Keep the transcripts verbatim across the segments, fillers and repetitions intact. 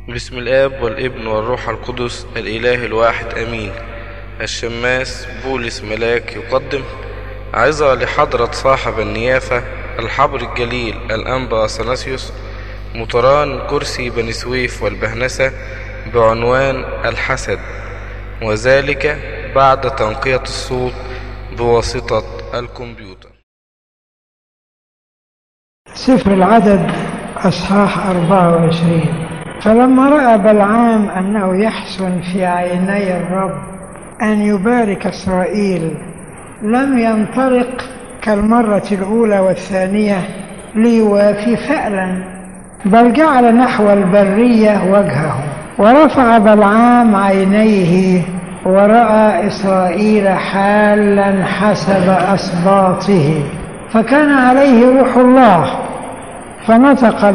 بسم الآب والابن والروح القدس الإله الواحد أمين. الشماس بولس ملاك يقدم عظة لحضرة صاحب النيافة الحبر الجليل الأنبا أثناسيوس مطران كرسي بني سويف والبهنسة بعنوان الحسد، وذلك بعد تنقية الصوت بواسطة الكمبيوتر. سفر العدد أصحاح أربعة وعشرين. فلما رأى بلعام أنه يحسن في عيني الرب أن يبارك إسرائيل لم ينطلق كالمرة الأولى والثانية ليوافي فعلا، بل جعل نحو البرية وجهه، ورفع بلعام عينيه ورأى إسرائيل حالا حسب أسباطه، فكان عليه روح الله فنطق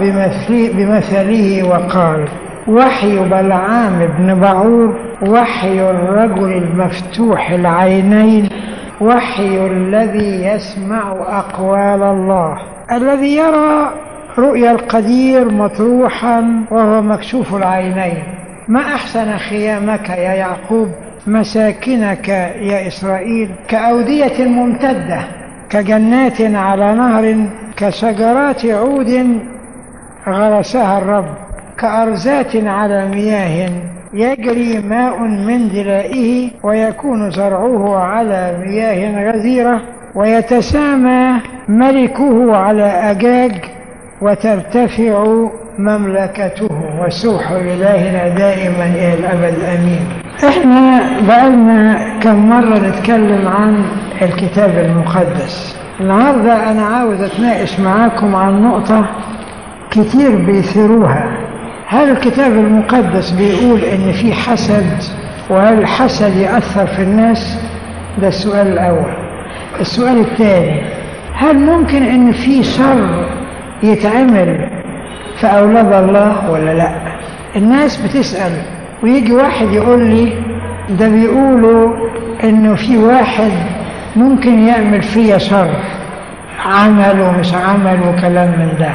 بمثله وقال: وحي بلعام بن بعور، وحي الرجل المفتوح العينين، وحي الذي يسمع أقوال الله، الذي يرى رؤيا القدير مطروحا وهو مكشوف العينين. ما أحسن خيامك يا يعقوب، مساكنك يا إسرائيل، كأودية ممتدة، كجنات على نهر، كشجرات عود غرسها الرب، كأرزات على مياه يجري ماء من دلائه، ويكون زرعه على مياه غزيرة، ويتسامى ملكه على أجاج، وترتفع مملكته، وسوح إلهنا دائما إلى الأبد أمين. احنا بقالنا كم مرة نتكلم عن الكتاب المقدس. النهاردة أنا عاوز أتناقش معاكم عن نقطة كتير بيثيروها. هل الكتاب المقدس بيقول إن في حسد؟ وهل الحسد يأثر في الناس؟ ده السؤال الأول. السؤال الثاني: هل ممكن إن في شر يتعمل في أولاد الله ولا لا؟ الناس بتسأل، ويجي واحد يقول لي ده بيقولوا إنه في واحد ممكن يعمل فيا شر، عمل ومش عمل وكلام من ده،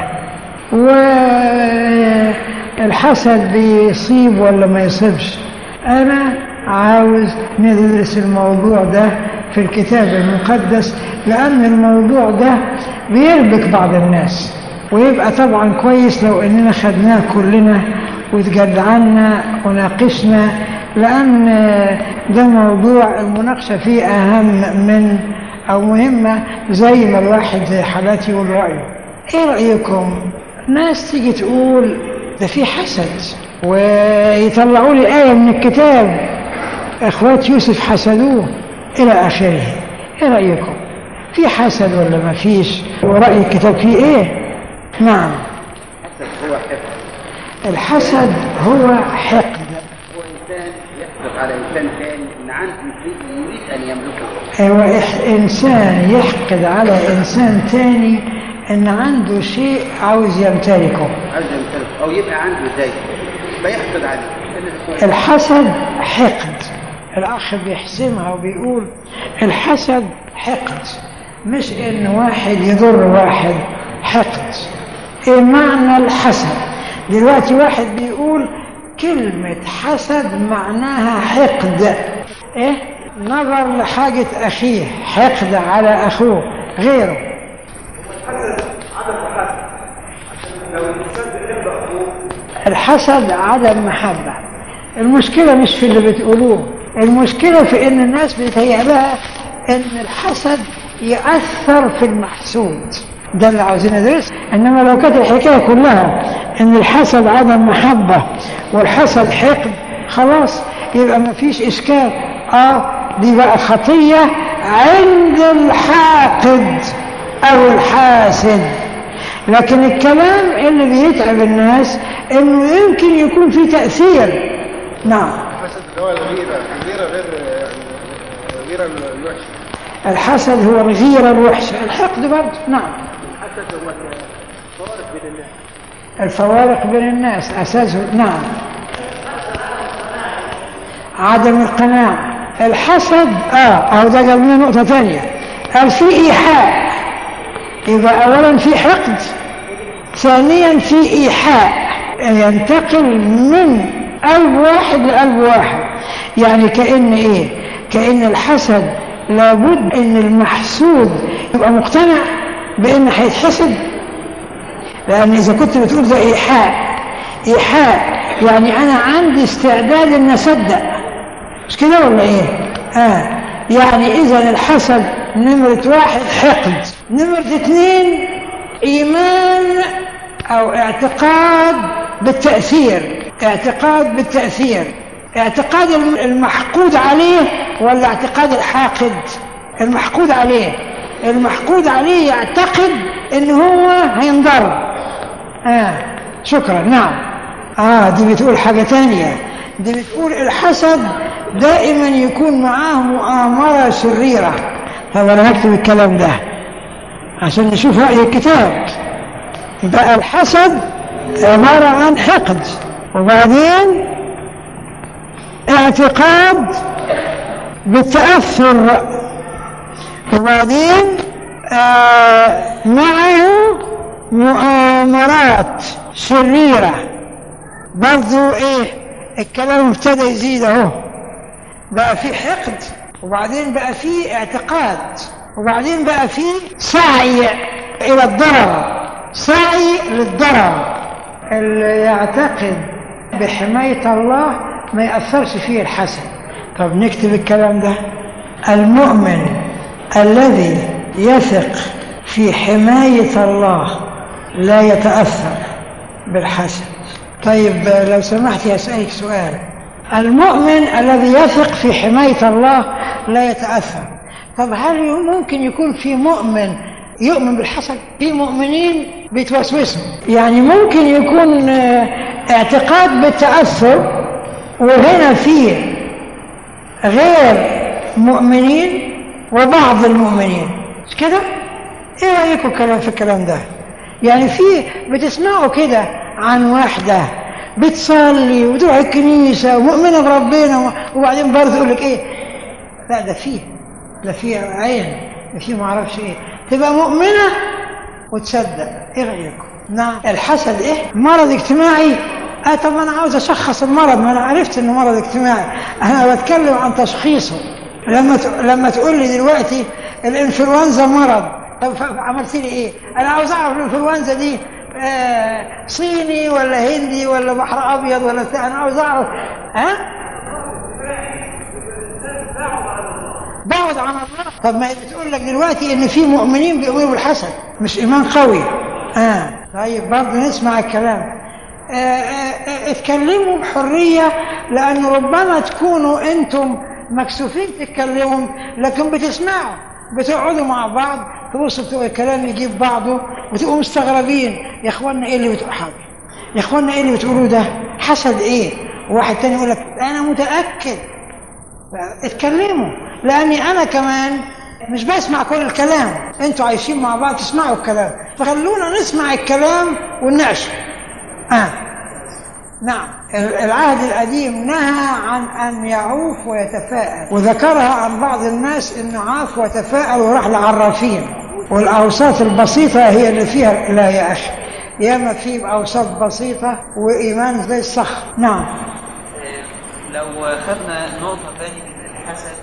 والحسد بيصيب ولا ما يصيبش. أنا عاوز ندرس الموضوع ده في الكتاب المقدس، لأن الموضوع ده بيربك بعض الناس، ويبقى طبعا كويس لو إننا خدناه كلنا وتجدعنا وناقشنا، لأن ده موضوع المناقشة فيه أهم من أو مهمة، زي ما الواحد زي حالاتي يقول رأيه. إيه رأيكم؟ ناس تيجي تقول ده في حسد، ويطلعوا لي آية من الكتاب إخوات يوسف حسدوه إلى آخره. إيه رأيكم؟ في حسد ولا ما فيش؟ ورأي الكتاب فيه إيه؟ نعم، الحسد هو حقد. هو إنسان يحقد على إنسان ثاني إن عنده يريد أن يملكه. أيوة، إنسان يحقد على إنسان ثاني إن عنده شيء عاوز يمتلكه، عاوز يمتلكه أو يبقى عنده زي فيحقد عليه. الحسد حقد. الأخ بيحسمها وبيقول الحسد حقد، مش إن واحد يضر واحد. حقد إيه معنى الحسد؟ دلوقتي واحد بيقول كلمة حسد معناها حقد. إيه؟ نظر لحاجة أخيه، حقد على أخوه غيره. الحسد عدم محبة. المشكلة مش في اللي بتقولوه، المشكلة في إن الناس بيتهيأ لها إن الحسد يأثر في المحسود. ده اللي عاوزين ندرسه. إنما لو كانت الحكاية كلها إن الحسد عدم محبة والحسد حقد، خلاص يبقى ما فيش إشكال. آه دي بقى خطية عند الحاقد أو الحاسد. لكن الكلام اللي بيتعب الناس إنه يمكن يكون في تأثير. نعم. الحسد هو الغيرة، الغيرة غير الغيرة الوحشة. الحسد هو الغيرة الوحشة. الحقد برضه. نعم. الحسد هو الفوارق بين الناس. الفوارق بين الناس أساسه. نعم. عدم القناعة. الحسد اه او ده جاب لنا نقطة ثانية، قال في إيحاء. يبقى أولا في حقد، ثانيا في إيحاء. ينتقل من قلب واحد لقلب واحد. يعني كأن ايه؟ كأن الحسد لابد ان المحسود يبقى مقتنع بان هيتحسد، لان اذا كنت بتقول ده ايحاء، ايحاء يعني انا عندي استعداد ان اصدق، مش كده ولا ايه؟ اه يعني اذا الحسد نمرة واحد حقد، نمرة اثنين ايمان او اعتقاد بالتأثير، اعتقاد بالتأثير، اعتقاد المحقود عليه ولا اعتقاد الحاقد؟ المحقود عليه، المحقود عليه يعتقد ان هو هينضر. اه شكرا. نعم. اه دي بتقول حاجة تانية، دي بتقول الحسد دائما يكون معاه مؤامرة شريرة. طب انا هكتب الكلام ده عشان نشوف رأي الكتاب. بقى الحسد عبارة عن حقد، وبعدين اعتقاد بالتأثر، وبعدين آه معه مؤامرات شريرة. برضو ايه الكلام ابتدى يزيد اهو، بقى في حقد، وبعدين بقى في اعتقاد، وبعدين بقى في سعي الى الضرر، سعي للضرر. اللي يعتقد بحماية الله ما يأثرش فيه الحسد. طب نكتب الكلام ده. المؤمن الذي يثق في حماية الله لا يتأثر بالحسد. طيب لو سمحت أسألك سؤال، المؤمن الذي يثق في حماية الله لا يتأثر، طب هل ممكن يكون في مؤمن يؤمن بالحسد؟ في مؤمنين بيتوسوسوا، يعني ممكن يكون اعتقاد بالتأثر، وهنا فيه غير مؤمنين وبعض المؤمنين، مش كده؟ ايه رأيكم كلام في الكلام ده؟ يعني في بتسمعوا كده عن واحدة بتصلي وتروح الكنيسة ومؤمنة بربنا، وبعدين برضه يقول لك ايه؟ لا ده فيه، ده فيه عين، ده فيه ما اعرفش ايه، تبقى مؤمنة وتصدق. ايه رأيكم؟ نعم. الحسد ايه؟ مرض اجتماعي. اه طب انا عاوز اشخص المرض، ما انا عرفت انه مرض اجتماعي، انا بتكلم عن تشخيصه. لما ت... لما تقول لي دلوقتي الانفلونزا مرض، طب عملت لي ايه؟ انا عاوز اعرف الانفلونزا دي آه صيني ولا هندي ولا بحر ابيض ولا بتاع، انا عاوز اعرف. ها؟ بعد عن الله. طب ما بتقول لك دلوقتي ان في مؤمنين بيؤمنوا بالحسد، مش ايمان قوي. اه طيب برضه نسمع الكلام. آه آه اتكلموا بحرية، لأن ربما تكونوا أنتم مكسوفين تتكلموا، لكن بتسمعوا، بتقعدوا مع بعض تبصوا بتقول الكلام يجيب بعضه، وتبقوا مستغربين. يا اخوانا ايه اللي بتقولوا حاجة؟ يا اخوانا ايه اللي بتقولوه ده؟ حسد ايه؟ وواحد تاني يقول لك انا متأكد. اتكلموا، لأني انا كمان مش بسمع كل الكلام، انتوا عايشين مع بعض تسمعوا الكلام، فخلونا نسمع الكلام ونناقشه. آه. نعم. العهد القديم نهى عن أن يعوف ويتفاءل، وذكرها عن بعض الناس إنه عاف وتفاءل وراح لعرافين، والأوساط البسيطة هي اللي فيها. لا يا أخي، ياما في أوساط بسيطة وإيمان زي الصخر. نعم. لو خدنا نقطة ثانية من الحسد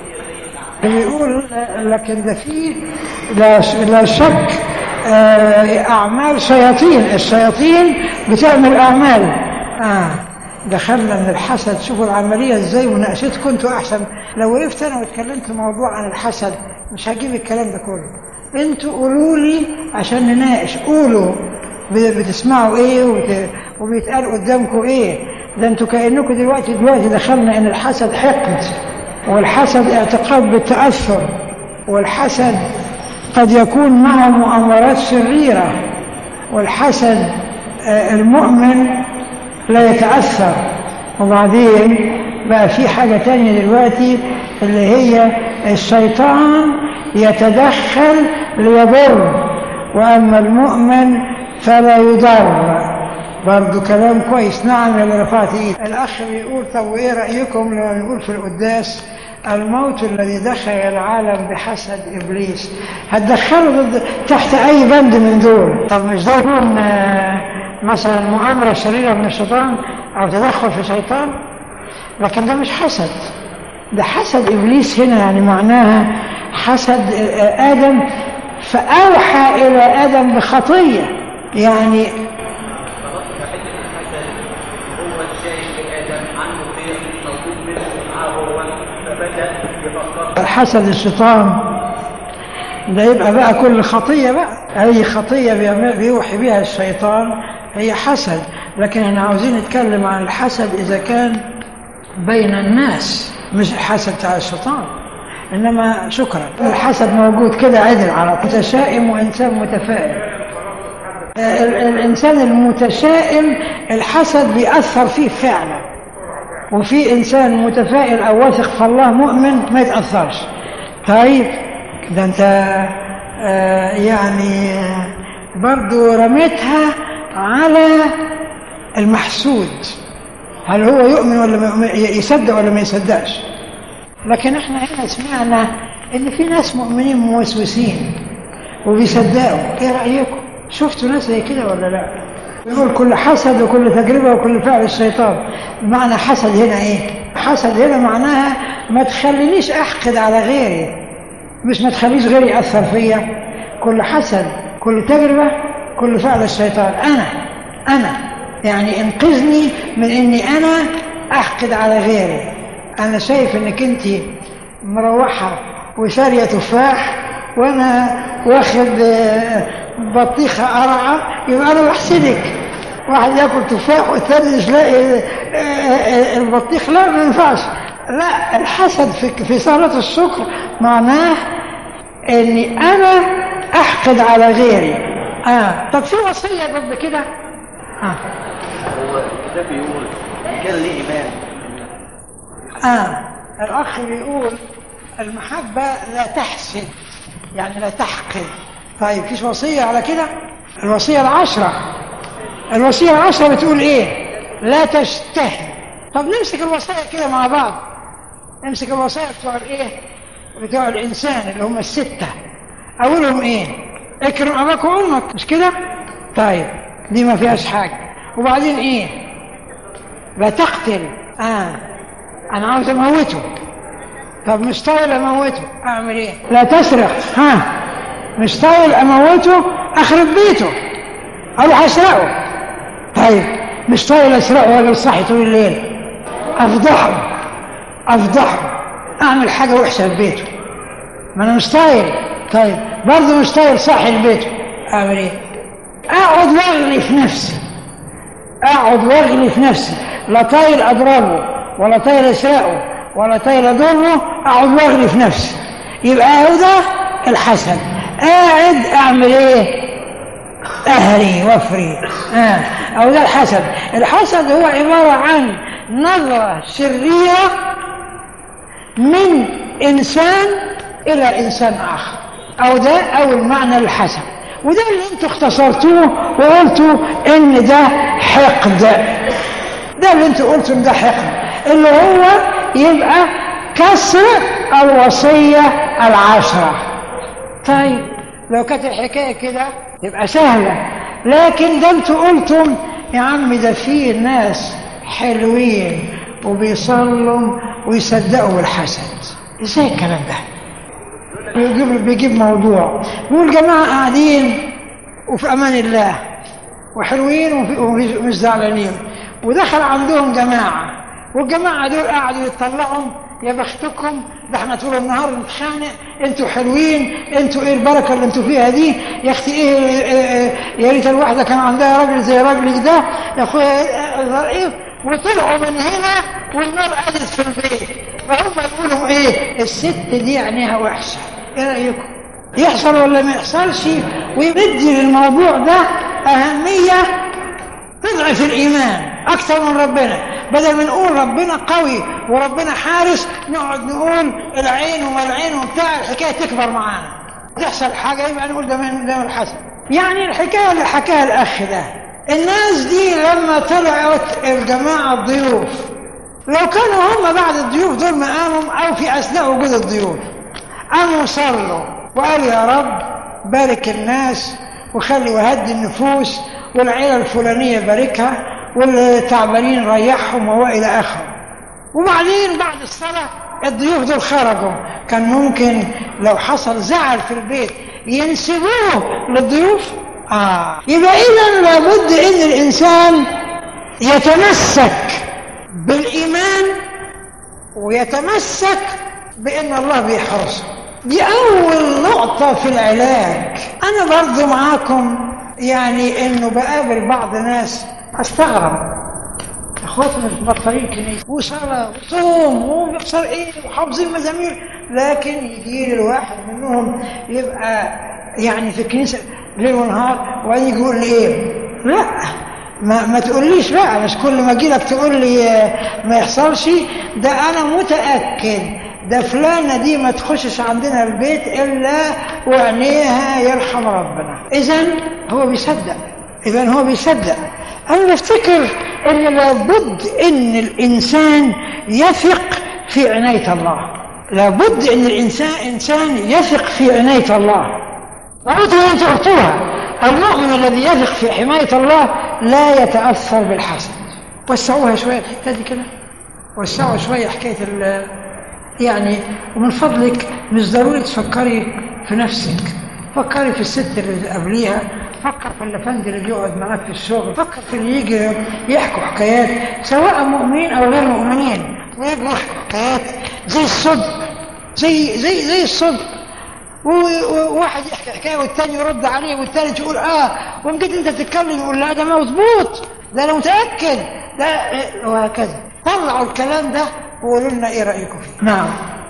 بيقول لكن ده فيه لا, لا شك أعمال شياطين، الشياطين بتعمل أعمال. آه دخلنا من الحسد. شوفوا العملية إزاي، وناقشتكم أنتوا أحسن. لو وقفت أنا واتكلمت موضوع عن الحسد مش هجيب الكلام ده كله، أنتوا قولوا لي عشان نناقش. قولوا بتسمعوا إيه وبيتقال قدامكم إيه. ده أنتوا كأنكم دلوقتي دلوقتي دخلنا إن الحسد حقد، والحسد اعتقاد بالتأثر، والحسد قد يكون معه مؤامرات شريرة، والحسد المؤمن لا يتأثر. وبعدين بقى في حاجة تانية دلوقتي اللي هي الشيطان يتدخل ليضر، وأما المؤمن فلا يضر. برضو كلام كويس. نعم اللي رفعت ايد. الأخ بيقول طب وإيه رأيكم لما نقول في القداس الموت الذي دخل العالم بحسد إبليس، هتدخله تحت أي بند من دول؟ طب مش ده يكون مثلا مؤامرة شريرة من الشيطان أو تدخل في شيطان، لكن ده مش حسد، ده حسد إبليس هنا، يعني معناها حسد آدم فأوحى إلى آدم بخطية. يعني حسد الشيطان ده يبقى بقى كل خطية بقى، أي خطية بيوحي بها الشيطان هي حسد. لكن احنا عاوزين نتكلم عن الحسد إذا كان بين الناس، مش الحسد بتاع الشيطان. إنما شكرا الحسد موجود كده عدل على متشائم وإنسان متفائل. الإنسان المتشائم الحسد بيأثر فيه فعلا، وفي إنسان متفائل أو واثق في الله مؤمن ما يتأثرش. طيب ده أنت آه يعني برضو رميتها على المحسود، هل هو يؤمن ولا يصدق ولا ما يصدقش. لكن احنا هنا سمعنا ان في ناس مؤمنين موسوسين وبيصدقوا. ايه رأيكم؟ شفتوا ناس زي كده ولا لا؟ يقول كل حسد وكل تجربة وكل فعل الشيطان. معنى حسد هنا ايه؟ حسد هنا معناها ما تخلينيش احقد على غيري، مش ما تخليش غيري يأثر فيا. كل حسد كل تجربة كل فعل الشيطان. انا انا يعني انقذني من اني انا احقد على غيري. انا شايف انك انت مروحة وشارية تفاح وانا واخد بطيخة قرعة، يبقى انا بحسدك. واحد ياكل تفاح والثاني مش لاقي البطيخ، لا ما ينفعش. لا، الحسد في في صلاة الشكر معناه اني انا احقد على غيري. اه طب في وصية ضد كده؟ اه هو ده بيقول كان ليه ايمان. اه الاخ بيقول المحبة لا تحسد، يعني لا تحقد. طيب فيش وصية على كده؟ الوصية العشرة، الوصية العشرة بتقول ايه؟ لا تشتهي. طب نمسك الوصايا كده مع بعض، نمسك الوصايا بتوع الايه؟ بتوع الانسان اللي هم الستة. اولهم ايه؟ اكرم اباك وامك، مش كده؟ طيب دي ما فيهاش حاجة. وبعدين ايه؟ لا تقتل. اه انا عاوز اموته، طب مش طايل اموته، اعمل ايه؟ لا تسرق. ها مش طايل اموته، اخرب بيته، اروح اسرقه. طيب مش طايل اسرقه ولا صاحي طول الليل، افضحه افضحه اعمل حاجه وحشه في بيته، ما انا مش طايل. طيب برضه مش طايل صاحي البيت، اعمل ايه؟ اقعد واغلي في نفسي، اقعد واغلي في نفسي، لا طايل اضربه ولا طايل اسرقه ولا طايل اضره، اقعد واغلي في نفسي. يبقى هو ده الحسد. قاعد اعمل ايه؟ اهري وافري. اه او ده الحسد. الحسد هو عباره عن نظره شريره من انسان الى انسان اخر، او ده اول معنى للحسد. وده اللي انتوا اختصرتوه وقلتوا ان ده حقد. ده اللي انتوا قلتوا ان ده حقد، اللي هو يبقى كسر الوصية العشرة. طيب لو كانت الحكاية كده تبقى سهلة، لكن ده انتوا قلتم يا عم ده فيه ناس حلوين وبيصلوا ويصدقوا بالحسد. ازاي الكلام ده؟ بيجيب, بيجيب موضوع بيقول جماعة قاعدين وفي امان الله وحلوين ومش زعلانين، ودخل عندهم جماعة، والجماعة دول قاعدوا يتطلعوا يا بختكم، ده احنا طول النهار نتخانق، انتوا حلوين، انتوا ايه البركة اللي انتوا فيها دي يا اختي، ايه, ايه يا ريت الواحدة كان عندها راجل زي راجلك ده يا اخويا ايه. وطلعوا من هنا والنار قعدت في البيت، فهم يقولوا ايه؟ الست دي عينيها وحشة. ايه رأيكم؟ يحصل ولا ما يحصلش؟ ويدي للموضوع ده أهمية تضعف الإيمان أكثر من ربنا. بدل ما نقول ربنا قوي وربنا حارس، نقعد نقول العين وما العين وبتاع، الحكاية تكبر معانا، تحصل حاجة يبقى نقول ده من ده من الحسد. يعني الحكاية اللي حكاها الأخ ده، الناس دي لما طلعت الجماعة الضيوف، لو كانوا هم بعد الضيوف دول ما قاموا أو في أثناء وجود الضيوف قاموا صلوا وقالوا يا رب بارك الناس وخلي وهدي النفوس والعيلة الفلانية باركها، والتعبانين ريحهم وإلى آخره. وبعدين بعد الصلاة الضيوف دول خرجوا، كان ممكن لو حصل زعل في البيت ينسبوه للضيوف. آه يبقى إذن لابد إن الإنسان يتمسك بالإيمان ويتمسك بأن الله بيحرسه. دي أول نقطة في العلاج. أنا برضو معاكم يعني إنه بقابل بعض ناس أستغرب، أخواتنا مبطلين كنيسة وصلاة وصوم وبيحصل إيه وحافظين مزامير، لكن يجي لي الواحد منهم يبقى يعني في الكنيسة ليل ونهار وبعدين يقول لي إيه؟ لا ما, ما تقوليش بقى، مش كل ما أجي لك تقول لي ما يحصلش. ده أنا متأكد ده فلانة دي ما تخشش عندنا البيت إلا وعينيها يرحم ربنا. إذن هو بيصدق، إذن هو بيصدق. أنا بفتكر أن لابد أن الإنسان يثق في عناية الله، لابد أن الإنسان إنسان يثق في عناية الله. لابد أن تعطوها. المؤمن الذي يثق في حماية الله لا يتأثر بالحسد. وسعوها شوية الحتة دي كده، وسعوا شوية حكاية ال يعني. ومن فضلك مش ضروري تفكري في نفسك، فكري في الست اللي قبليها، فكر في الافندي اللي بيقعد معاك في الشغل، فكر في اللي يجي يحكوا حكايات سواء مؤمنين او غير مؤمنين، ويجوا يحكوا حكايات زي الصدق، زي زي زي الصدق. وواحد يحكي حكايه والثاني يرد عليه والثالث يقول اه، ومجد انت تتكلم يقول لا ده مظبوط، ده انا متاكد ده، وهكذا. طلعوا الكلام ده وقولوا لنا ايه رايكم فيه. نعم.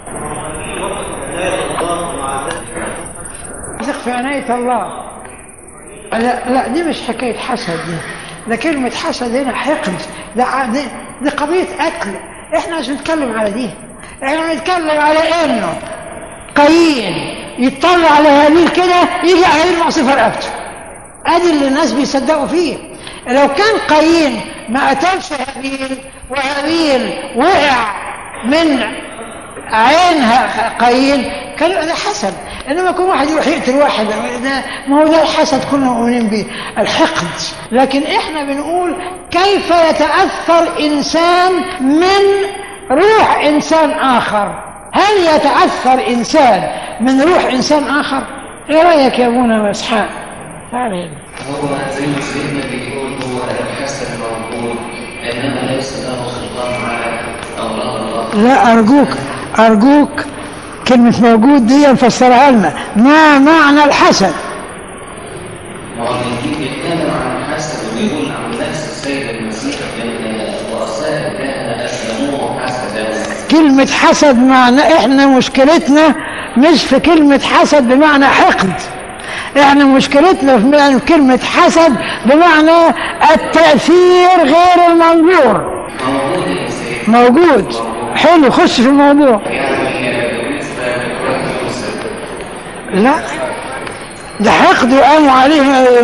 ثق في عناية الله. لا لا دي مش حكاية حسد، دي ده كلمة حسد هنا حقد، ده دي, دي قضية أكل. احنا مش بنتكلم على دي، احنا بنتكلم على انه قايين يطلع على هابيل كده يجي هابيل معصفة رقبته. ادي اللي الناس بيصدقوا فيه. لو كان قايين ما قتلش هابيل وهابيل وقع من عينها قايين كان ده حسد. انما يكون واحد يروح يقتل واحد، ده ما هو ده الحسد كلنا مؤمنين به، الحقد. لكن احنا بنقول كيف يتاثر انسان من روح انسان اخر. هل يتاثر انسان من روح انسان اخر؟ ايه رايك يا ابونا اسحاق؟ تعال هنا. هو زي ما سيدنا بيقول هو الحسد موجود، انما ليس له سلطان على اولاد الله. لا ارجوك ارجوك كلمة موجود دي نفسرها لنا. ما معنى الحسد؟ ما هو بيتكلم عن الحسد وبيقول عن نفس السيد المسيح ان رؤساء الكهنة اسلموه حسدا. كلمة حسد معنى احنا مشكلتنا مش في كلمة حسد بمعنى حقد، احنا مشكلتنا في كلمة حسد بمعنى التأثير غير المنظور. موجود يا سيد. موجود. حلو، خش في الموضوع. لا ده حقد وقاموا عليه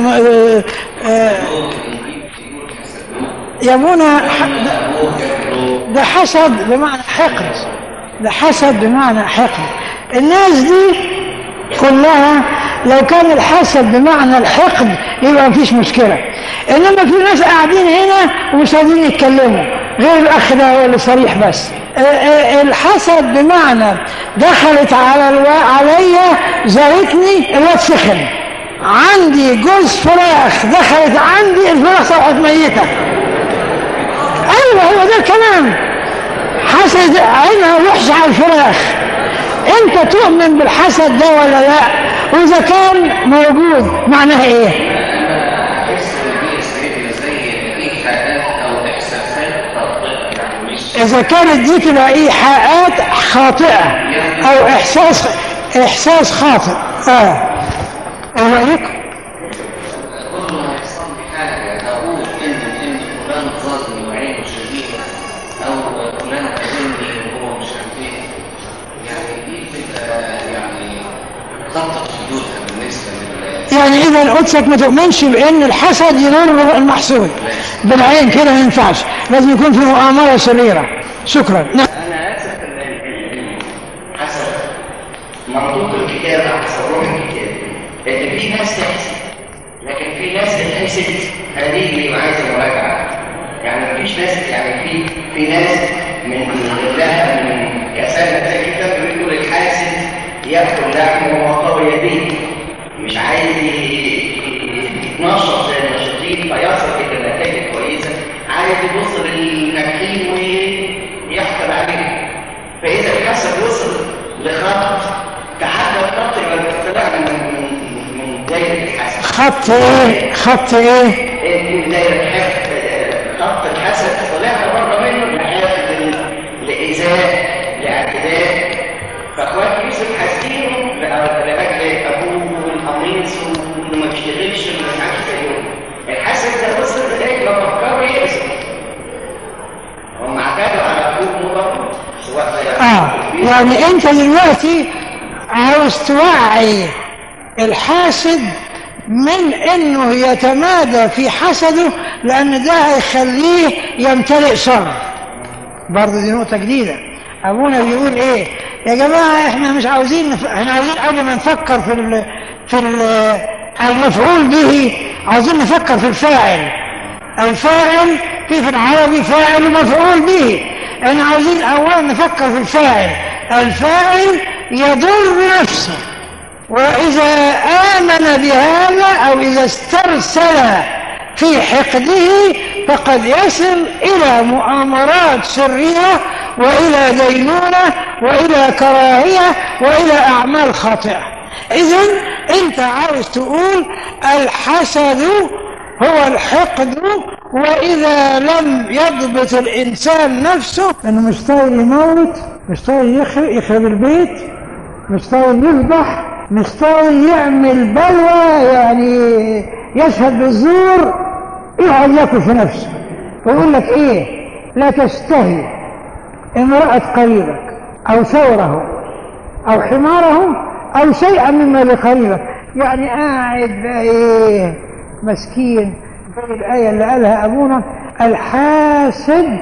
يا ابونا. ده حسد بمعنى حقد، ده حسد بمعنى حقد. الناس دي كلها لو كان الحسد بمعنى الحقد يبقى مفيش مشكلة، انما في ناس قاعدين هنا ومش قادرين يتكلموا غير الاخ ده هو اللي صريح. بس الحسد بمعنى دخلت على الوا... عليا زارتني الواد سخن، عندي جوز فراخ دخلت عندي الفراخ صبحت ميتة. ايوه هو ده الكلام، حسد عينها وحش على الفراخ. انت تؤمن بالحسد ده ولا لا؟ واذا كان موجود معناه ايه؟ إذا كانت دي تبقى إيحاءات خاطئة أو إحساس إحساس خاطئ. آه. إيه رأيك؟ كل ما يحصل لي حاجة أقول إن إن فلان ظالم وعينه شديدة أو فلان أذني وهو مش عارف إيه، يعني دي بتبقى يعني خطة حدودها بالنسبة لل. يعني إذا قدسك ما تؤمنش بأن الحسد يضر المحسود بالعين كده، ما ينفعش، لازم يكون في مؤامرة شريرة. شكرا. أنا آسف حسب منطوق الكتاب أو حسب روح الكتاب، لأن في ناس تحسد، لكن في ناس بتحسد هذه اللي عايزه مراجعه. يعني مفيش ناس، يعني في في ناس من لها من كسالة زي كده بيقول الحاسد ياكل لحمه وهو قوي يديه، مش عايز يتنشط زي النشاطين فيصل الى نتائج كويسه، عايز يبص للناجحين ويحقد عليهم. فاذا الحسد وصل لخط تحدى الخط يبقى الاختلاع من من دايره الحسد. خط ايه؟ خط ايه؟ من دايره الحسد، خط الحسد طلعنا بره منه لحافظ لايذاء لاعتداء. فاخوات يوسف حاسدينه لاجل ابوه والقميص وانه ما بيشتغلش وما عادش زيهم. الحسد ده وصل لغايه ما فكروا يأذوا. هم اعتادوا على ابوه وابوه سواء اه يعني انت دلوقتي عاوز توعي الحاسد من انه يتمادى في حسده، لان ده هيخليه يمتلئ شر. برضه دي نقطة جديدة. ابونا بيقول ايه؟ يا جماعة احنا مش عاوزين نف... احنا عاوزين قبل ما نفكر في ال... في ال... المفعول به، عاوزين نفكر في الفاعل. الفاعل في في العربي فاعل ومفعول به. احنا عاوزين اولا نفكر في الفاعل. الفاعل يضر نفسه، وإذا آمن بهذا أو إذا استرسل في حقده فقد يصل إلى مؤامرات سرية وإلى دينونة وإلى كراهية وإلى أعمال خاطئة. إذن أنت عاوز تقول الحسد هو الحقد، وإذا لم يضبط الإنسان نفسه أنه مش طايل يموت، مش طايل يخرب البيت، مش طايل يفضح، مش طايل يعمل بلوى، يعني يشهد بالزور، يقعد ياكل في نفسه ويقول لك ايه؟ لا تشتهي امرأة قريبك او ثوره او حماره او شيئا مما لقريبك. يعني قاعد بقى ايه مسكين زي الآية اللي قالها ابونا: الحاسد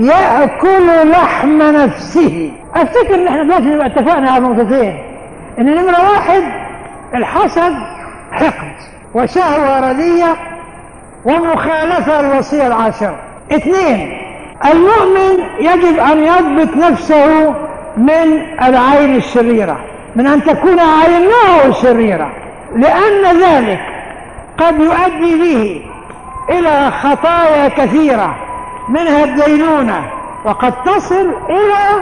يأكل لحم نفسه. افتكر ان احنا دلوقتي نبقى اتفقنا على نقطتين: ان نمرة واحد الحسد حقد وشهوة ردية ومخالفة الوصية العاشرة. اثنين، المؤمن يجب ان يضبط نفسه من العين الشريرة، من ان تكون عينه شريرة، لان ذلك قد يؤدي به الى خطايا كثيرة منها الدينونة، وقد تصل الى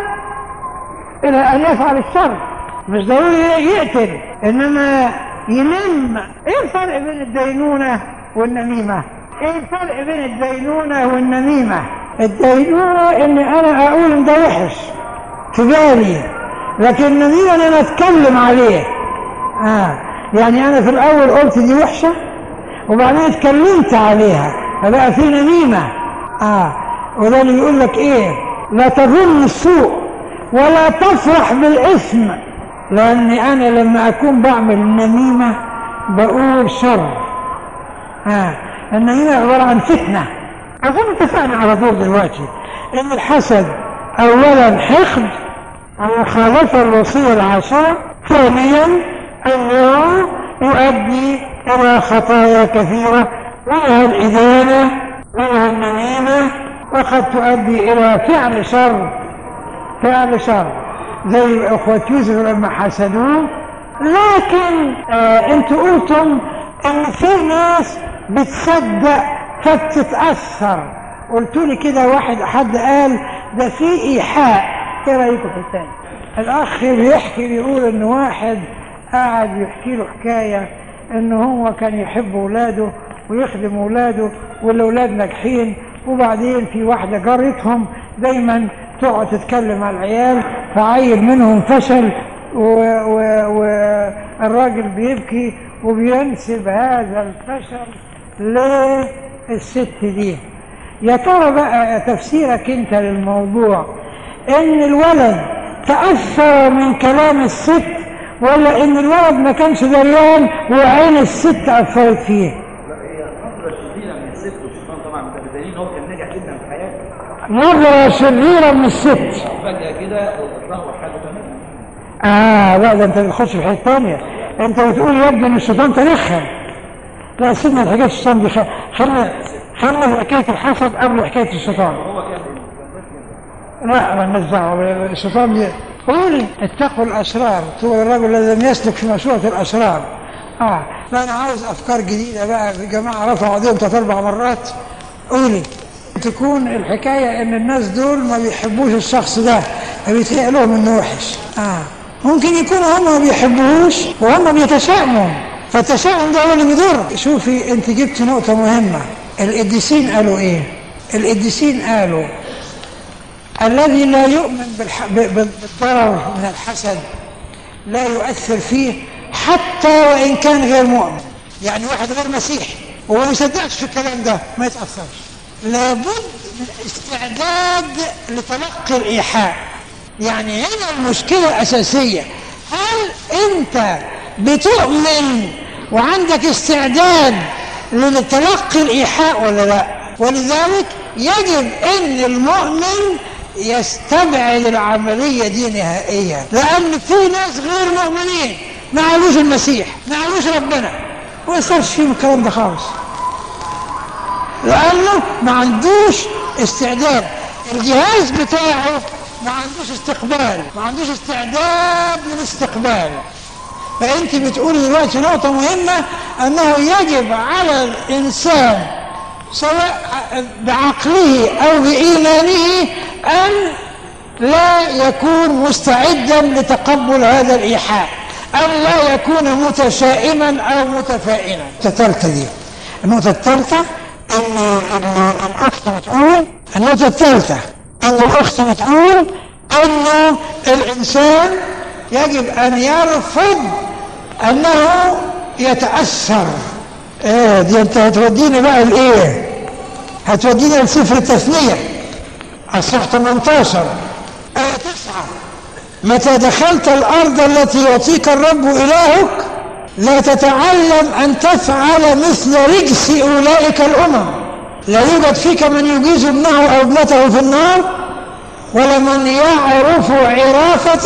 الى ان يفعل الشر. مش ضروري يقتل، انما ينم. ايه الفرق بين الدينونة والنميمة؟ ايه الفرق بين الدينونة والنميمة؟ الدينونة ان انا اقول ان ده وحش في بالي، لكن النميمة ان انا اتكلم عليه. اه يعني انا في الاول قلت دي وحشة وبعدين اتكلمت عليها فبقى في نميمة. اه وده اللي يقول لك ايه: لا تظن السوء ولا تفرح بالاسم، لاني انا لما اكون بعمل النميمة بقول شر. ها النميمة عبارة عن فتنة. اظن اتفقنا على طول دلوقتي ان الحسد اولا حقد ومخالفة الوصية العاشرة، ثانيا انه يؤدي الى خطايا كثيرة منها الادانة منها النميمة، وقد تؤدي الى فعل شر فعل شر زي اخوة يوسف لما حسدوه. لكن آه انتوا قلتم ان في ناس بتصدق فبتتأثر. قلتوا لي كده واحد حد قال ده في ايحاء. ايه رايكم في الثاني؟ الاخ بيحكي بيقول ان واحد قاعد يحكي له حكايه ان هو كان يحب اولاده ويخدم اولاده والاولاد ناجحين، وبعدين في واحده جارتهم دايما تقعد تتكلم على العيال، فعيل منهم فشل والراجل بيبكي وبينسب هذا الفشل للست دي. يا ترى بقى تفسيرك انت للموضوع ان الولد تأثر من كلام الست، ولا ان الولد ما كانش دريان وعين الست اثرت فيه؟ لا، هي نظرة شديدة من الست والشيطان طبعا، ده بدليل ان هو كان ناجح جدا في حياته. نظرة شريرة من الست فجأة كده ظهر حاجة تانية. اه لا، ده انت بتخش في حته ثانيه. انت بتقول يبدو ان الشيطان تدخل. لا سيبنا حكاية الشيطان دي، خلنا خلنا حكاية الحسد قبل حكاية الشيطان. لا مالناش دعوة الشيطان دي. قولي اتقوا الأسرار، تقول الرجل الذي لم يسلك في مشروع الأسرار. اه لا أنا عاوز أفكار جديدة بقى، في جماعة رفعوا ايديهم ثلاث أربع مرات. قولي تكون الحكاية إن الناس دول ما بيحبوش الشخص ده، فبيتهيأ لهم إنه وحش. اه ممكن يكونوا هم ما بيحبوش وهم بيتشائموا، فالتشاؤم ده هو اللي بيضر. شوفي أنت جبت نقطة مهمة. القديسين قالوا إيه؟ القديسين قالوا الذي لا يؤمن بالح... بالضرر من الحسد لا يؤثر فيه حتى وإن كان غير مؤمن. يعني واحد غير مسيحي وهو ما يصدقش في الكلام ده ما يتأثرش. لابد من استعداد لتلقي الإيحاء. يعني هنا المشكلة الأساسية، هل أنت بتؤمن وعندك استعداد لتلقي الإيحاء ولا لا؟ ولذلك يجب أن المؤمن يستبعد العملية دي نهائيا، لأن في ناس غير مؤمنين ما عالوش المسيح، ما عالوش ربنا، ما يصيرش فيهم الكلام ده خالص، لأنه ما عندوش استعداد. الجهاز بتاعه ما عندوش استقبال، ما عندوش استعداد للاستقبال. فأنت بتقولي دلوقتي نقطة مهمة، أنه يجب على الإنسان سواء بعقله أو بإيمانه أن لا يكون مستعدا لتقبل هذا الإيحاء، أن لا يكون متشائما أو متفائلا. الثالثة دي النقطة الثالثة أن الأخت بتقول النقطة الثالثة أن الأخت بتقول أن الإنسان يجب أن يرفض أنه يتأثر. إيه دي أنت هتوديني بقى الإيه؟ هتوديني لسفر التثنية الصفحة ثمانية عشر آية تسعة. متى دخلت الأرض التي يعطيك الرب إلهك لا تتعلم أن تفعل مثل رجس أولئك الأمم. لا يوجد فيك من يجيز ابنه أو ابنته في النار، ولا من يعرف عرافة،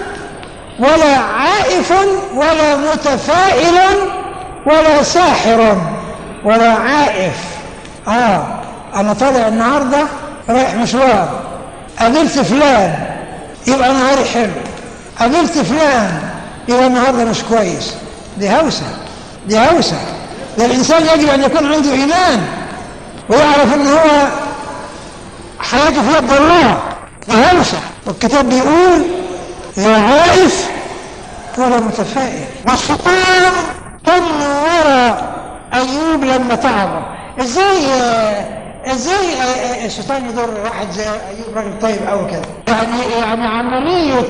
ولا عائف، ولا متفائل، ولا ساحر، ولا عائف. آه أنا طالع النهاردة رايح مشوار، قابلت فلان يبقى نهاري حلو، قابلت فلان يبقى النهاردة مش كويس. دي هوسة، دي هوسة. ده الإنسان يجب أن يكون عنده إيمان ويعرف أن هو حياته في يد الله. دي هوسة. والكتاب بيقول لا عائف ولا متفائل. والشيطان كان ورا أيوب لما تعبه. إزاي إزاي الشيطان يضر واحد زي أيوب راجل طيب أوي كده؟ يعني يعني عملية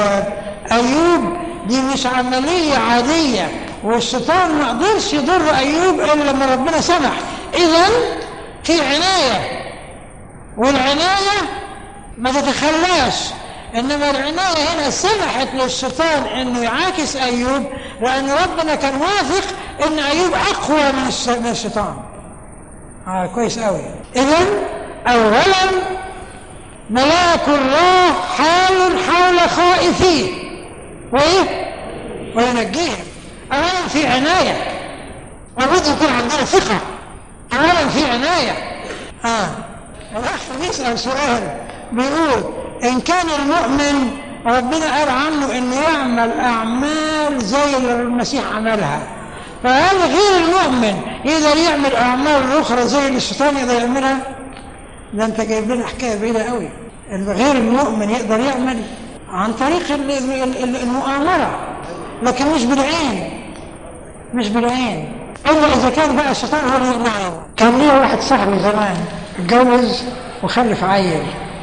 أيوب دي مش عملية عادية، والشيطان ما قدرش يضر أيوب إلا لما ربنا سمح. إذن في عناية، والعناية ما تتخلاش. إنما العناية هنا سمحت للشيطان إنه يعاكس أيوب، لأن ربنا كان واثق إن أيوب أقوى من الشيطان. آه كويس أوي. إذن أولا ملاك الله حال حول خائفيه وإيه؟ وينجيهم. أولا في عناية، لابد يكون عندنا ثقة. أولا في عناية. آه الأخ بيسأل سؤال بيقول إن كان المؤمن ربنا قال عنه إنه يعمل أعمال زي اللي المسيح عملها، فهل غير المؤمن يقدر يعمل أعمال أخرى زي اللي الشيطان يقدر يعملها؟ ده أنت جايب لنا حكاية بعيدة قوي. غير المؤمن يقدر يعمل عن طريق المؤامرة، لكن مش بالعين، مش بالعين. إلا إذا كان بقى الشيطان هو اللي يمنعه. كان ليه واحد صاحبي زمان اتجوز وخلف عيل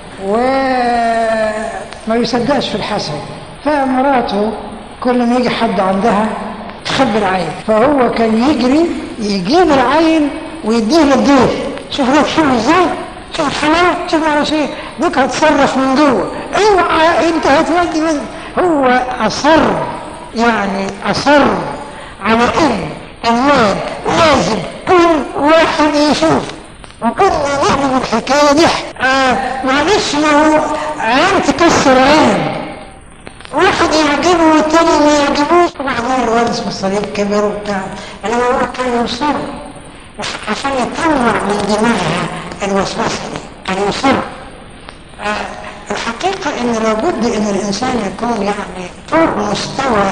وما يصدقش في الحسد، فمراته كل ما يجي حد عندها تخبي العيل، فهو كان يجري يجيب العيل ويديه للضيوف. شوف روح شوف ازاي، شوف الحمام، شوف على شيء دوك هتصرف من جوه، اوعى انت هتودي من. هو اصر، يعني اصر على ان الواد لازم كل واحد يشوف، وكل ما يعمل الحكايه دي. آه معلش، ما هو عين تكسر عين، واحد يعجبه والتاني ما يعجبوش، وبعدين الواد اسمه الصليب كبر وبتاع، انما هو كان يصر عشان يطلع من دماغها الوسوسه دي، كان يصر. آه الحقيقه ان لابد ان الانسان يكون يعني فوق مستوى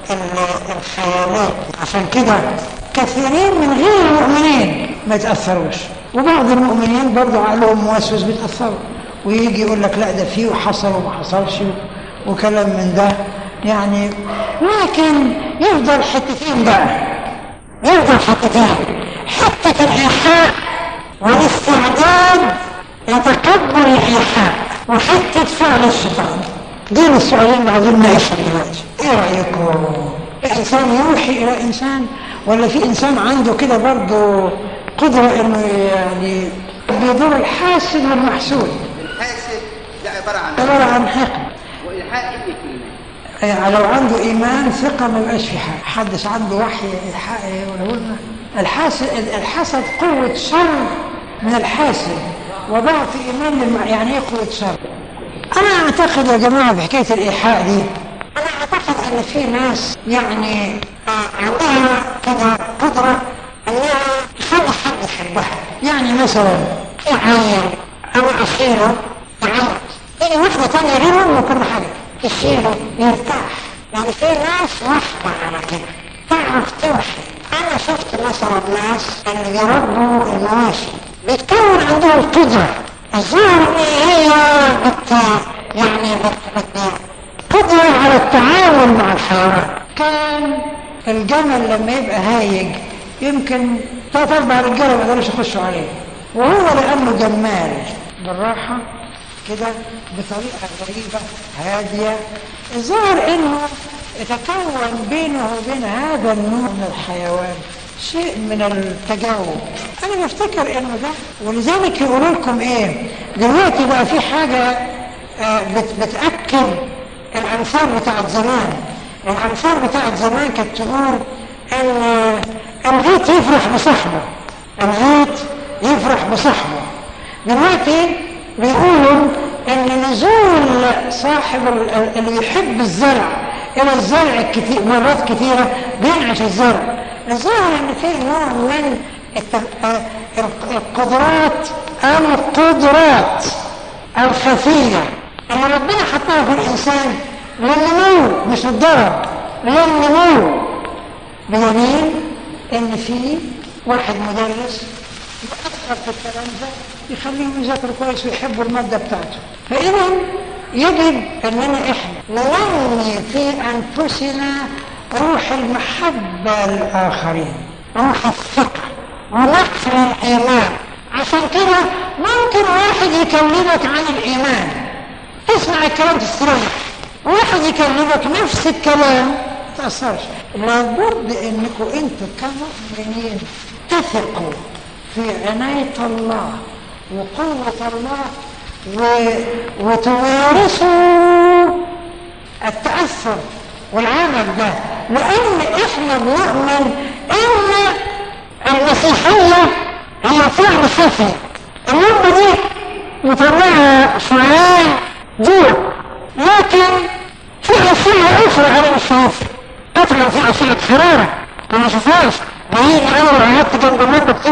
الخيالات، عشان كده كثيرين من غير المؤمنين ما يتاثروش، وبعض المؤمنين برضه عقلهم موسوس بيتاثروا، ويجي يقول لك لا ده فيه وحصل وما حصلش وكلام من ده يعني. لكن يفضل حتتين بقى، يفضل حتتين، حتة الإيحاء والاستعداد لتقبل الإيحاء وحتة فعل الشيطان. دول السؤالين اللي عايزين نعيشهم دلوقتي. ايه رأيكم؟ الإنسان يوحي إلى إنسان ولا في إنسان عنده كده برضه قدرة إنه يعني بيدور الحاسد والمحسود؟ الحاسد ده عبارة عن عبارة عن حقد وإيحاء إيه كلمة؟ يعني لو عنده إيمان ثقة ما يبقاش في حاجة، محدش عنده وحي ولا الحاسد. الحسد قوة شر من الحاسد وضعف إيمان للم... يعني إيه قوة شر؟ أنا أعتقد يا جماعة بحكاية الإيحاء دي، أنا أعتقد أن في ناس يعني عندها كده قدرة أنها تخلي حد يحبها. يعني مثلا يعاين أو أخيرا يعاين تيجي واحدة تانية غيرهم وكل حاجة تشيله يرتاح. يعني في ناس واحدة على كده تعرف توحي. أنا شفت مثلا ناس اللي جربوا المواشي بتكون عندهم قدرة الظاهر إن هي بت يعني بت بت قدرة على التعامل مع الحيوان. كان الجمل لما يبقى هايج يمكن ثلاث أربع رجالة ما يقدروش يخشوا عليه، وهو لأنه جمال بالراحة كده بطريقة غريبة هادية، الظاهر إنه يتكون بينه وبين هذا النوع من الحيوان شيء من التجاوب. أنا بفتكر إنه ده، ولذلك يقولوا لكم إيه دلوقتي بقى في حاجة آه بت بتأكد الأنفار بتاعت زمان. الأنفار بتاعت زمان كانت تقول إن الغيط يفرح بصاحبه، الغيط يفرح بصاحبه. دلوقتي بيقولوا إن نزول صاحب اللي يحب الزرع إلى الزرع الكتير مرات كثيرة بينعش الزرع. الظاهر إن في نوع من القدرات أو القدرات الخفية اللي ربنا حطها في الإنسان للنمو مش الضرر، للنمو. بدليل إن في واحد مدرس يأثر في الكلام ده يخليهم يذاكروا كويس ويحبوا المادة بتاعته. فإذا يجب أننا إحنا ننمي في أنفسنا روح المحبة للآخرين، روح الثقة ونقص الإيمان. عشان كده ممكن واحد يكلمك عن الإيمان تسمع الكلام تستريح، واحد يكلمك نفس الكلام ما تأثرش. لابد أنكم أنتوا كمؤمنين تثقوا في عناية الله وقوة الله و... وتمارسوا التأثر والعمل ده، لأن إحنا بنؤمن إن المسيحية هي فعل خفي. اللمبة دي يطلعها شعاع ضوء، لكن في أشياء أخرى أنا مش شايفها. طبعا في أشياء حرارة أنا ما شوفهاش، وهي أول عيادة جنب اللمبة كتير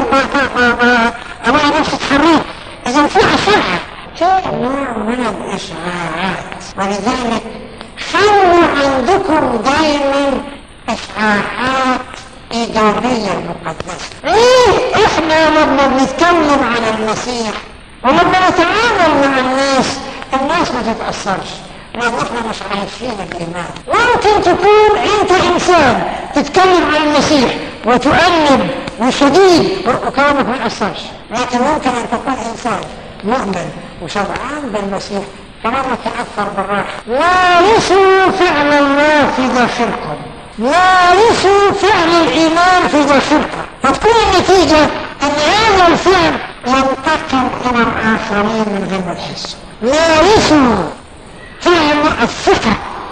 ألاقي نفسي تحريك. إذا في أشياء في نوع من الإشعاعات، ولذلك خلوا عندكم دايما إشعاعات إيجابية مقدسة. ليه إحنا لما بنتكلم عن المسيح ولما نتعامل مع الناس الناس ما تتأثرش لأن إحنا مش عايشين الإيمان؟ ممكن تكون أنت إنسان تتكلم عن المسيح وتؤنب وشديد وكلامك ما يأثرش، لكن ممكن أن تكون إنسان مؤمن وشبعان بالمسيح كلامك يأثر بالراحة. مارسوا فعل الله في داخلكم، مارسوا فعل الإيمان في داخلكم، فتكون النتيجة أن هذا الفعل ينتقل إلى الآخرين من غير ما تحسوا. مارسوا فعل الثقة،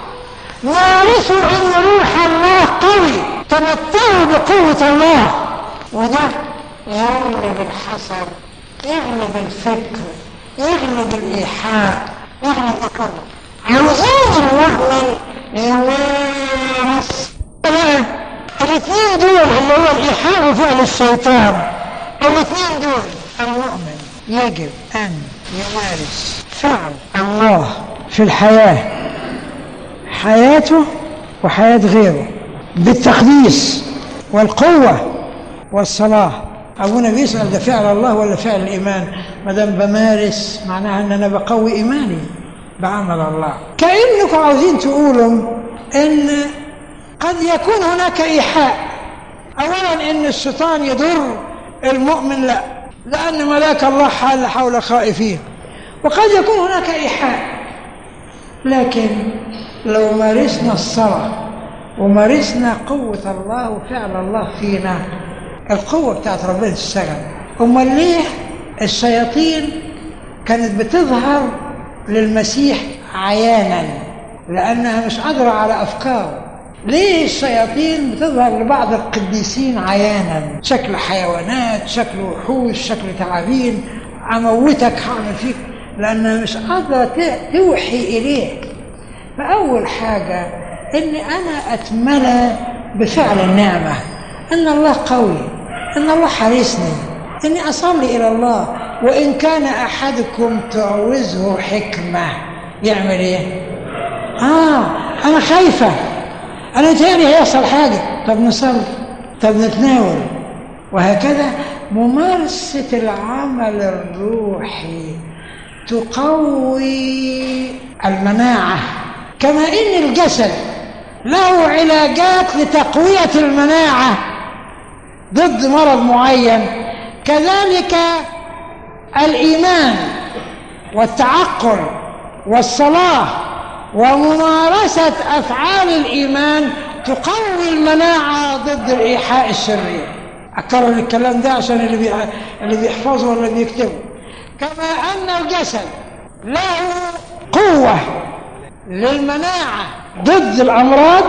مارسوا أن روح الله قوي، تمتعوا بقوة الله، وده يغلب الحسد، يغلب الفكر، يغلب الإيحاء، يغلب كله. عاوزين المؤمن يمارس الاثنين دول اللي هو الإيحاء وفعل الشيطان. الاثنين دول المؤمن يجب أن يمارس فعل الله في الحياة، حياته وحياة غيره، بالتقديس والقوة والصلاة. أبونا بيسأل ده فعل الله ولا فعل الإيمان؟ ما دام بمارس معناها أن أنا بقوي إيماني بعمل الله. كأنكم عاوزين تقولوا أن قد يكون هناك إيحاء. أولا أن الشيطان يضر المؤمن، لا، لأن ملاك الله حال حول خائفين. وقد يكون هناك إيحاء، لكن لو مارسنا الصلاة ومارسنا قوة الله وفعل الله فينا، القوة بتاعت ربنا تشتغل. أمال ليه الشياطين كانت بتظهر للمسيح عيانا؟ لأنها مش قادرة على أفكاره. ليه الشياطين بتظهر لبعض القديسين عيانا؟ شكل حيوانات، شكل وحوش، شكل تعابين، أموتك، هعمل فيك، لأنها مش قادرة توحي إليك. فأول حاجة إني أنا أتملى بفعل النعمة، إن الله قوي، إن الله حارسني، إني أصلي إلى الله. وإن كان أحدكم تعوزه حكمة يعمل إيه؟ آه أنا خايفة، أنا تاني هيحصل حاجة، طب نصلي، طب نتناول، وهكذا. ممارسة العمل الروحي تقوي المناعة، كما إن الجسد له علاجات لتقوية المناعة ضد مرض معين، كذلك الإيمان والتعقل والصلاة وممارسة أفعال الإيمان تقوي المناعة ضد الإيحاء الشرير. أكرر الكلام ده عشان اللي بي... اللي بيحفظه ولا بيكتبه. كما أن الجسد له قوة للمناعة ضد الأمراض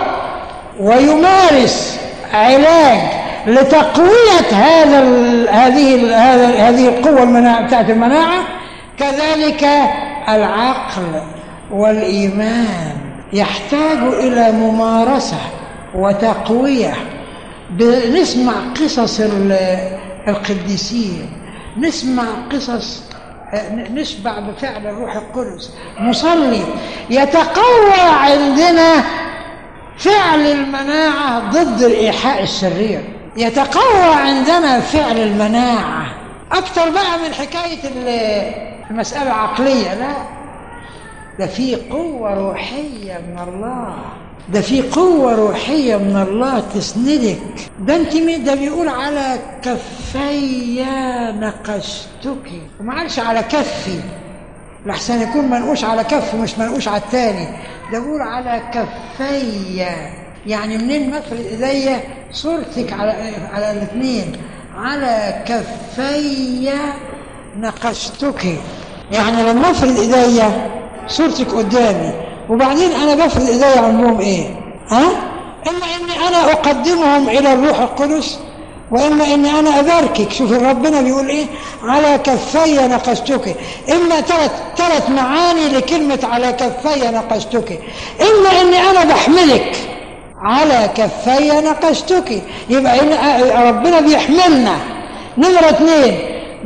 ويمارس علاج لتقوية هذا ال... هذه ال... هذا هذه القوة المناعة بتاعت المناعة، كذلك العقل والإيمان يحتاج إلى ممارسة وتقوية. نسمع قصص القديسين، نسمع قصص، نشبع بفعل الروح القدس، نصلي، يتقوى عندنا فعل المناعة ضد الإيحاء الشرير، يتقوى عندنا فعل المناعة أكثر بقى من حكاية المسألة العقلية. لا، ده في قوة روحية من الله، ده في قوة روحية من الله تسندك. ده انت ده بيقول على كفي نقشتك، وما قالش على كفي لحسن يكون منقوش على كف مش منقوش على التاني. ده بيقول على كفي، يعني منين مفرد ايديا صورتك على على الاثنين، على كفي نقشتك، يعني لما افرد ايديا صورتك قدامي، وبعدين انا بفرد ايديا عنهم ايه؟ ها؟ اما اني انا اقدمهم الى الروح القدس، واما اني انا اباركك. شوف ربنا بيقول ايه؟ على كفي نقشتك. اما ثلاث ثلاث معاني لكلمه على كفي نقشتك. اما اني انا بحملك على كفي نقشتك، يبقى إن ربنا بيحملنا. نمره اثنين،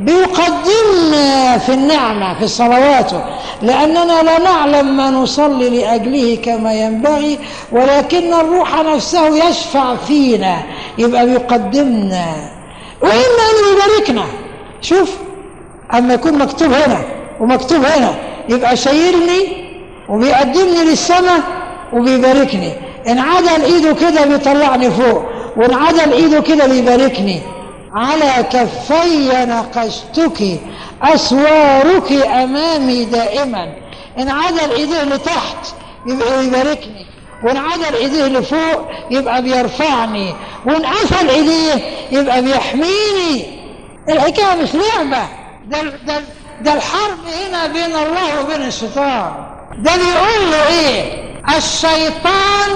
بيقدمنا في النعمة في الصلوات، لأننا لا نعلم ما نصلي لأجله كما ينبغي، ولكن الروح نفسه يشفع فينا، يبقى بيقدمنا. وإما أن يباركنا. شوف، أما يكون مكتوب هنا ومكتوب هنا، يبقى شايلني وبيقدمني للسماء وبيباركني. إن عدل إيده كده بيطلعني فوق، وإن عدل إيده كده بيباركني. على كفي نقشتك أسوارك أمامي دائما. إن عدل إيديه لتحت يبقى يباركني، وإن عدل إيديه لفوق يبقى بيرفعني، وإن قفل إيديه يبقى بيحميني. الحكاية مش لعبة، ده, ده, ده الحرب هنا بين الله وبين الشيطان. ده بيقول له إيه؟ الشيطان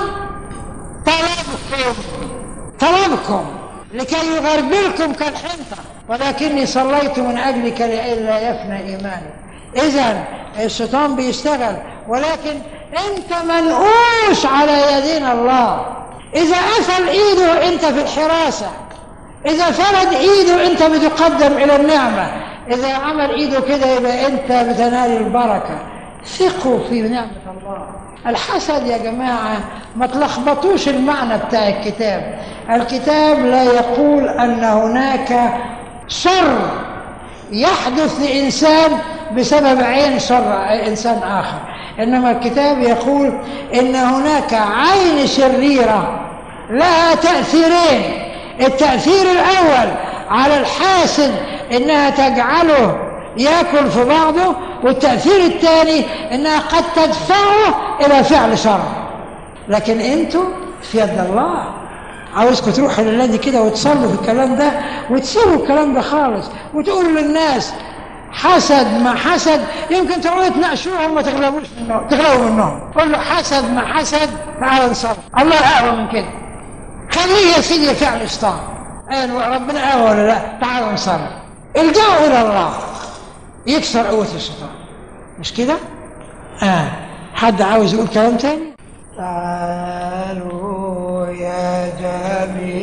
طلبكم طلبكم لكي يغربلكم كالحنطة، ولكني صليت من أجلك لئلا يفنى إيمانك. إذن الشيطان بيشتغل، ولكن انت منقوش على يدين الله. اذا قفل ايده انت في الحراسة، اذا فرد ايده انت بتقدم الى النعمة، اذا عمل ايده كده يبقى انت بتنال البركة. ثقوا في نعمة الله. الحسد يا جماعة ما تلخبطوش المعنى بتاع الكتاب. الكتاب لا يقول ان هناك شر يحدث لإنسان بسبب عين شر إنسان آخر، إنما الكتاب يقول إن هناك عين شريرة لها تأثيرين. التأثير الأول على الحاسد إنها تجعله يأكل في بعضه، والتأثير الثاني إنها قد تدفعه إلى فعل شر. لكن أنتوا في يد الله. عاوزكم تروحوا للذي كده وتصلوا في الكلام ده وتسيبوا الكلام ده خالص وتقولوا للناس حسد ما حسد. يمكن تقعدوا تناقشوهم ما تغلبوش منهم، تغلبوا منهم. قول له حسد ما حسد، تعال نصلي. الله اقوى من كده. خليه يا سيدي فعل شيطان. قالوا ربنا اقوى ولا لا؟ تعالوا نصلي. الجأوا الى الله يكسر قوة الشيطان. مش كده؟ اه حد عاوز يقول كلام تاني؟ تعالوا يا جميع